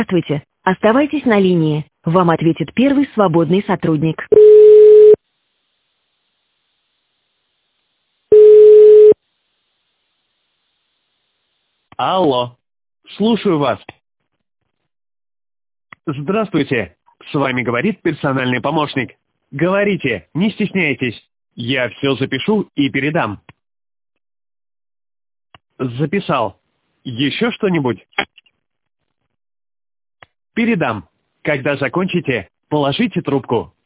Здравствуйте. Оставайтесь на линии. Вам ответит первый свободный сотрудник. Алло. Слушаю вас. Здравствуйте. С вами говорит персональный помощник. Говорите, не стесняйтесь. Я все запишу и передам. Записал. Еще что-нибудь? Передам. Когда закончите, положите трубку.